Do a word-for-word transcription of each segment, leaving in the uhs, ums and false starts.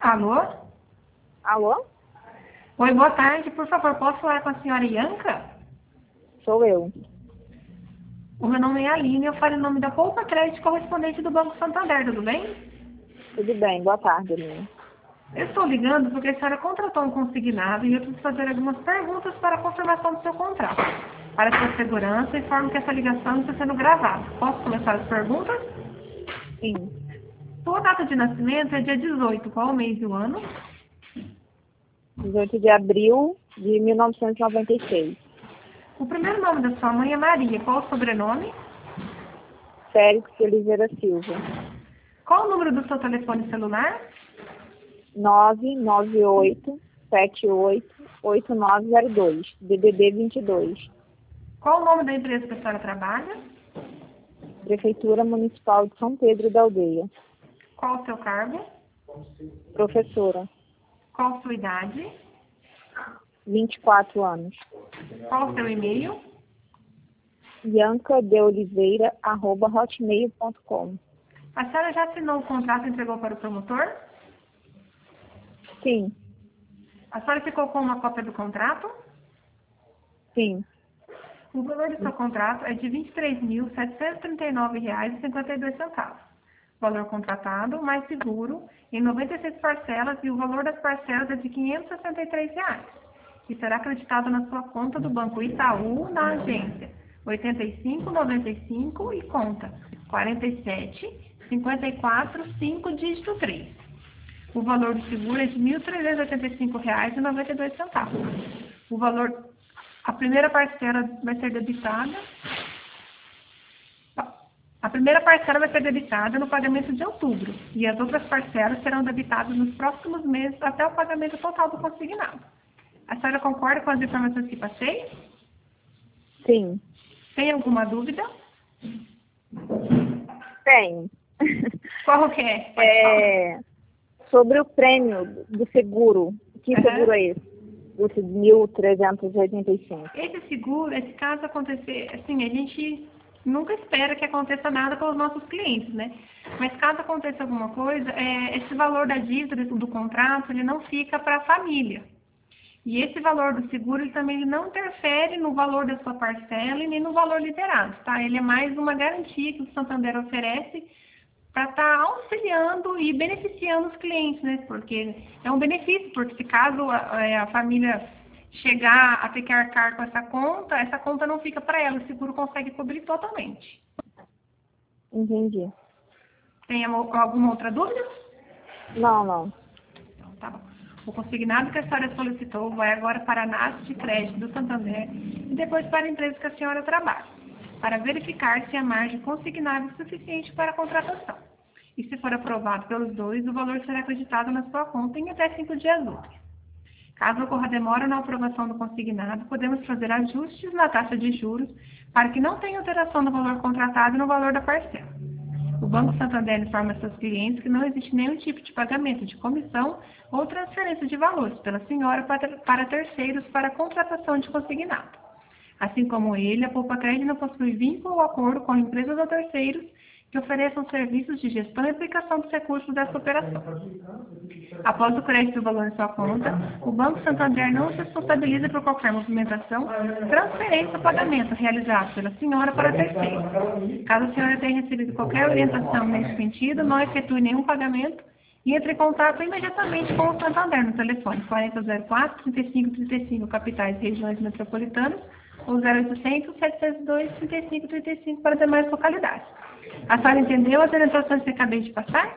Alô? Alô? Oi, boa tarde. Por favor, posso falar com a senhora Ianca? Sou eu. O meu nome é Aline, eu falo em nome da Poupa Crédito, correspondente do Banco Santander, tudo bem? Tudo bem, boa tarde, Aline. Eu estou ligando porque a senhora contratou um consignado e eu preciso fazer algumas perguntas para a confirmação do seu contrato. Para sua segurança, informo que essa ligação está sendo gravada. Posso começar as perguntas? Sim. Sua data de nascimento é dia dezoito, qual o mês e o ano? dezoito de abril de mil novecentos e noventa e seis. O primeiro nome da sua mãe é Maria, qual o sobrenome? Félix Oliveira Silva. Qual o número do seu telefone celular? nove nove oito sete oito oito nove zero dois, D D D vinte e dois. Qual o nome da empresa que a senhora trabalha? Prefeitura Municipal de São Pedro da Aldeia. Qual o seu cargo? Professora. Qual a sua idade? vinte e quatro anos. Qual o seu e-mail? Ianca de Oliveira, arroba hotmail ponto com. A senhora já assinou o contrato e entregou para o promotor? Sim, A senhora ficou com uma cópia do contrato? sim. O valor do seu contrato é de vinte e três mil setecentos e trinta e nove reais e cinquenta e dois centavos. Valor contratado mais seguro em noventa e seis parcelas e o valor das parcelas é de quinhentos e sessenta e três reais. E será acreditado na sua conta do Banco Itaú na agência oitenta e cinco, noventa e cinco e conta quarenta e sete, cinquenta e quatro, cinco, dígito três. O valor do seguro é de mil trezentos e oitenta e cinco reais e noventa e dois centavos. O valor, a primeira parcela vai ser debitada, a primeira parcela vai ser debitada no pagamento de outubro e as outras parcelas serão debitadas nos próximos meses até o pagamento total do consignado. A senhora concorda com as informações que passei? Sim. Tem alguma dúvida? Tem. Qual que é? Pode É, sobre o prêmio do seguro. Que Aham. seguro é esse? Esse de mil trezentos e oitenta e cinco. Esse seguro, esse caso acontecer, assim, a gente nunca espera que aconteça nada com os nossos clientes, né? Mas caso aconteça alguma coisa, é, esse valor da dívida do contrato, ele não fica para a família. E esse valor do seguro, ele também não interfere no valor da sua parcela e nem no valor liberado, tá? Ele é mais uma garantia que o Santander oferece para estar auxiliando e beneficiando os clientes, né? Porque é um benefício, porque se caso a, a família chegar a ter que arcar com essa conta, essa conta não fica para ela, o seguro consegue cobrir totalmente. Entendi. Tem alguma outra dúvida? Não, não. Então, tá bom. O consignado que a senhora solicitou vai agora para a análise de crédito do Santander e depois para a empresa que a senhora trabalha, para verificar se a margem consignada é suficiente para a contratação. E se for aprovado pelos dois, o valor será acreditado na sua conta em até cinco dias úteis. Caso ocorra demora na aprovação do consignado, podemos fazer ajustes na taxa de juros para que não tenha alteração no valor contratado e no valor da parcela. O Banco Santander informa seus clientes que não existe nenhum tipo de pagamento de comissão ou transferência de valores pela senhora para, para terceiros para a contratação de consignado. Assim como ele, a Poupa Crédito não possui vínculo ou acordo com empresas ou terceiros que ofereçam serviços de gestão e aplicação dos recursos dessa operação. Após o crédito do valor em sua conta, o Banco Santander não se responsabiliza por qualquer movimentação, transferência ou pagamento realizado pela senhora para terceiro. Caso a senhora tenha recebido qualquer orientação nesse sentido, não efetue nenhum pagamento e entre em contato imediatamente com o Santander no telefone quarenta zero quatro, trinta e cinco trinta e cinco, capitais e regiões metropolitanas, ou zero oitocentos, setecentos e dois, trinta e cinco trinta e cinco para demais localidades. A senhora entendeu as orientações que acabei de passar?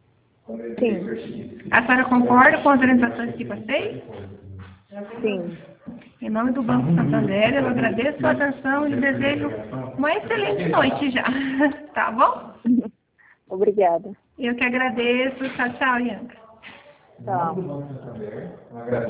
Sim. A senhora concorda com as orientações que passei? Sim. Em nome do Banco Santander, eu agradeço a atenção e desejo uma excelente noite já. Tá bom? Obrigada. Eu que agradeço. Tchau, tchau, Ianca. Tchau.